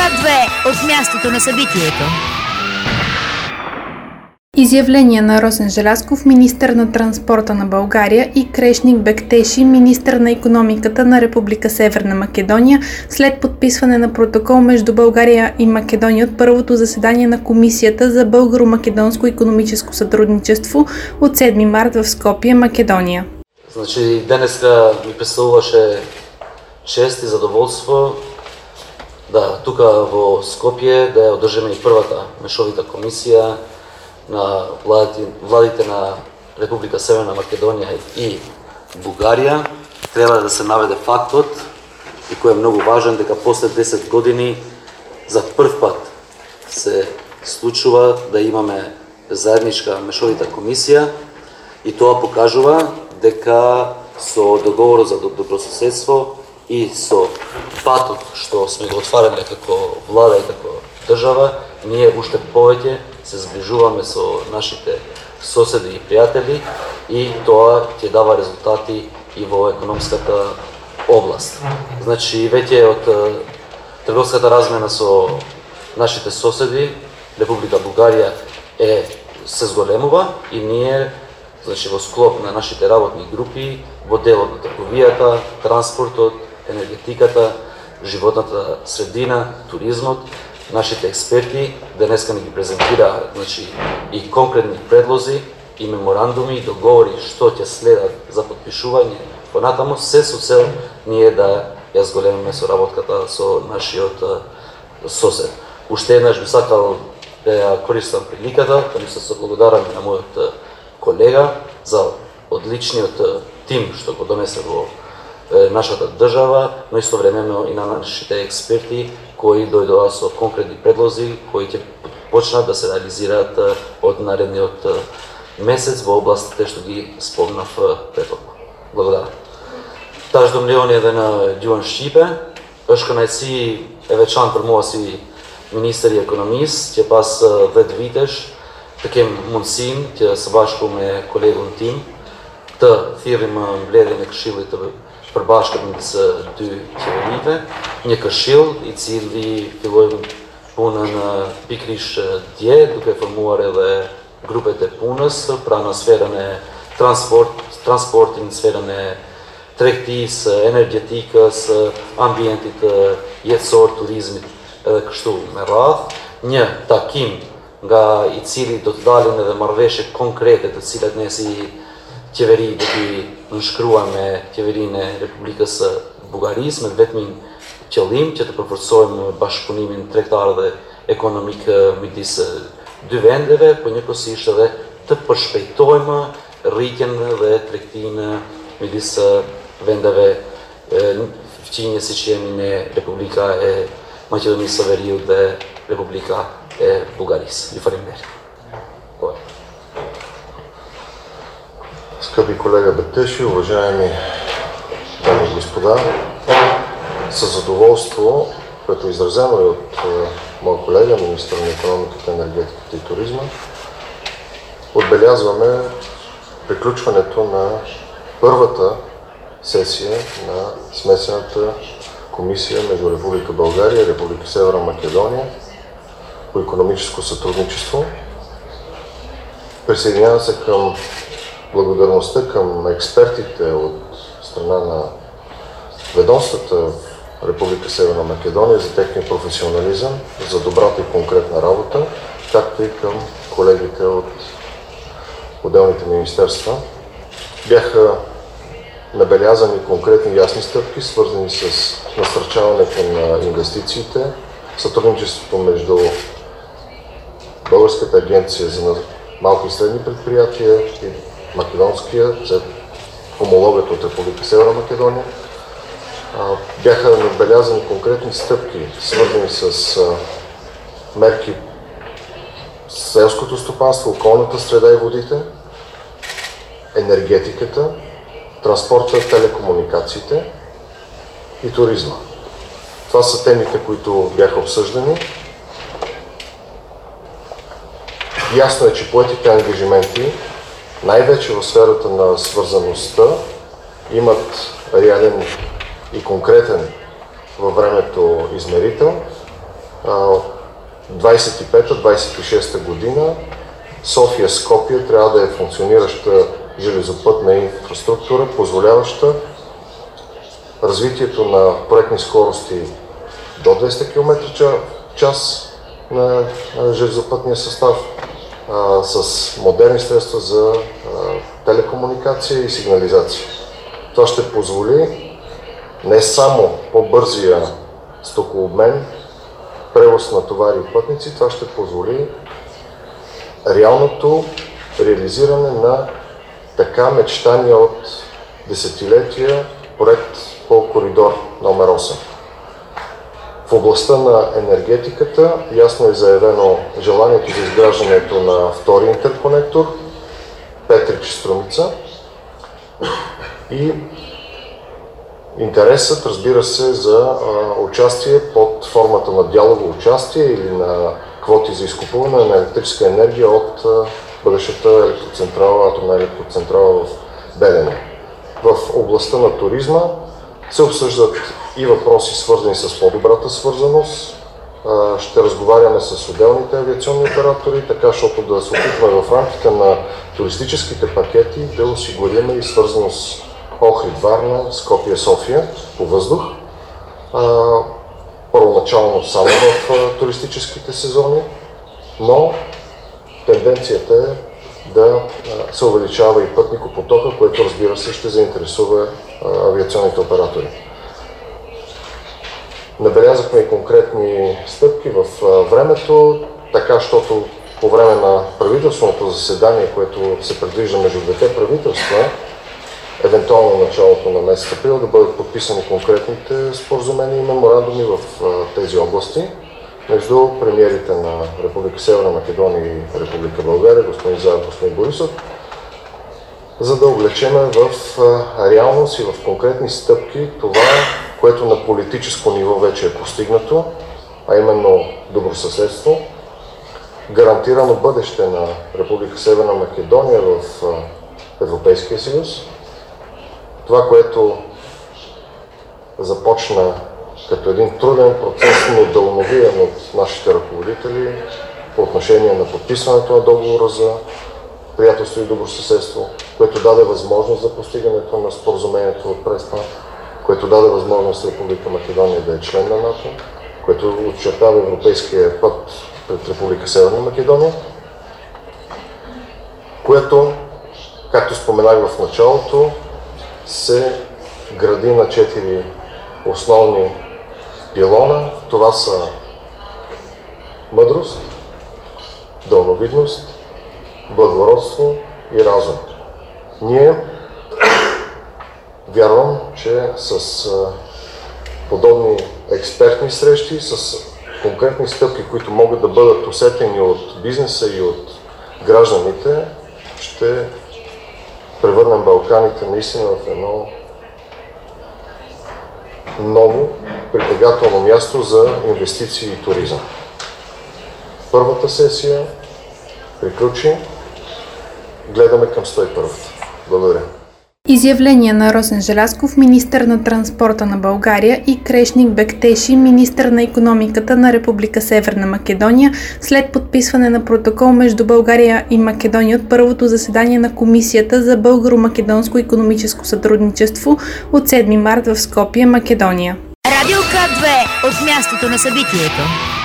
Град 2 от мястото на събитието. Изявление на Росен Желязков, министър на транспорта на България, и Крешник Бектеши, министър на икономиката на Република Северна Македония, след подписване на протокол между България и Македония от първото заседание на Комисията за българо-македонско икономическо сътрудничество от 7 март в Скопие, Македония. Значи, денеска ми представуваше чест и задоволство да тук во Скопие да ја одржиме и првата мешовита комисија на владите на Република Северна Македонија и Бугарија. Треба да се наведе фактот, и кој е многу важен, дека после 10 години за прв пат се случува да имаме заедничка мешовита комисија, и тоа покажува дека со договорот за добрососедство и со патот што сме го отварале како влада и како држава, ние уште повеќе се зближуваме со нашите соседи и пријатели, и тоа ќе дава резултати и во економската област. Значи, веќе од трговската размена со нашите соседи, Република Бугарија се зголемува, и ние, значи, во склоп на нашите работни групи, во делот на трговијата, транспортот, енергетиката, животната средина, туризмот, нашите експерти денеска ни ги презентира, значи, и конкретни предлози, и меморандуми, и договори што ќе следат за подпишување понатаму, се со цел ние да ја зголемиме соработката со нашиот сосед. Уште еднаш би сакал да ја користам приликата, да ми се благодарам на мојот колега за одличниот тим што го донесе во нашата држава, но истовремено и на нашите експерти кои дојдоа со конкретни предлози кои ќе почнат да се реализираат од наредниот месец во областите што ги спомнав претходно. Благодарам. Taždom Leonid na Duan Shqipe, është kënaqësi e veçantë për mua si ministër i ekonomisë që pas 10 vitesh të kem mundësinë që së bashku me kolegun tim të thirrim mbledhjen e këshillit të përbashkët midis dy qeverive, një këshill i cili filloi punën pikërisht dje, duke formuar edhe grupet e punës, pra në sferën e transportin, në sferën e tregtisë, energjetikës, ambientit jetësor, turizmit edhe kështu me radhë. Një takim nga i cili do të dalin edhe marrëveshje konkrete të cilat ne si qeveri do t'i nënshkruajmë me qeverinë e Republikës së Bugarisë me vetmin qëllim që të përforcojmë bashkëpunimin tregtar dhe ekonomik midis dy vendeve, por njëkohësisht edhe të përshpejtojmë rritjen dhe tregtinë midis vendeve fqinje siç jemi ne Republika e Maqedonisë së Veriut dhe Republika e Bugarisë. Ju faleminderit. Скъпи колега Бектеши, уважаеми дами и господа, със задоволство, което е изразено и от моя колега, министър на икономиката, енергетиката и туризма, отбелязваме приключването на първата сесия на смесената комисия между Република България и Република Северна Македония по икономическо сътрудничество. Присъединявам се към благодарността към експертите от страна на ведомствата в Република Северна Македония за техния професионализъм, за добрата и конкретна работа, както и към колегите от отделните министерства. Бяха набелязани конкретни ясни стъпки, свързани с насърчаването на инвестициите, сътрудничеството между Българската агенция за малки и средни предприятия и македонския, за хомологът от Република Северна Македония. Бяха набелязани конкретни стъпки, свързани с мерки селското стопанство, околната среда и водите, енергетиката, транспорта, телекомуникациите и туризма. Това са темите, които бяха обсъждани. Ясно е, че поетите ангажименти, най-вече в сферата на свързаността, имат реален и конкретен във времето измерител 25-26 година София-Скопие трябва да е функционираща железопътна инфраструктура, позволяваща развитието на проектни скорости до 200 км/час на железопътния състав с модерни средства за телекомуникация и сигнализация. Това ще позволи не само по-бързия стокообмен, превоз на товари и пътници, това ще позволи реалното реализиране на така мечтания от десетилетия проект по коридор номер 8. В областта на енергетиката ясно е заявено желанието за изграждането на втори интерконектор Петрич-Струмица и интересът, разбира се, за участие под формата на дялово участие или на квоти за изкупуване на електрическа енергия от бъдещата атомна електроцентрала в Белене. В областта на туризма се обсъждат и въпроси, свързани с по-добрата свързаност. Ще разговаряме с отделните авиационни оператори, така, защото да се опитваме в рамките на туристическите пакети да осигурим и свързаност Охрид-Варна, Скопие-София по въздух. Първоначално само в туристическите сезони, но тенденцията е да се увеличава и пътникопотока, което, разбира се, ще заинтересува авиационните оператори. Набелязахме и конкретни стъпки в времето, така, защото по време на правителственото заседание, което се предвижда между двете правителства, евентуално началото на месец април, да бъдат подписани конкретните споразумения и меморандуми в тези области между премиерите на Република Северна Македония и Република България, господин Заев, господин Борисов, за да облечеме в реалност и в конкретни стъпки това, което на политическо ниво вече е постигнато, а именно добросъседство, гарантирано бъдеще на Република Северна Македония в Европейския съюз. Това, което започна като един труден процес, но дълновиен от нашите ръководители по отношение на подписването на договора за приятелство и добросъседство, което даде възможност за постигането на споразумението от Преспа, което даде възможност Република Македония да е член на НАТО, което очертава европейския път пред Република Северна Македония, което, както споменах в началото, се гради на 4 основни пилона. Това са мъдрост, дълновидност, благородство и разум. Ние вярвам, че с подобни експертни срещи, с конкретни стъпки, които могат да бъдат усетени от бизнеса и от гражданите, ще превърнем Балканите наистина в едно ново притегателно място за инвестиции и туризъм. Първата сесия приключи. Гледаме към 101-та. Благодаря. Изявление на Росен Желязков, министър на транспорта на България, и Крешник Бектеши, министър на икономиката на Република Северна Македония, след подписване на протокол между България и Македония от първото заседание на Комисията за българо-македонско икономическо сътрудничество от 7 март в Скопие, Македония. Радио К2 от мястото на събитието.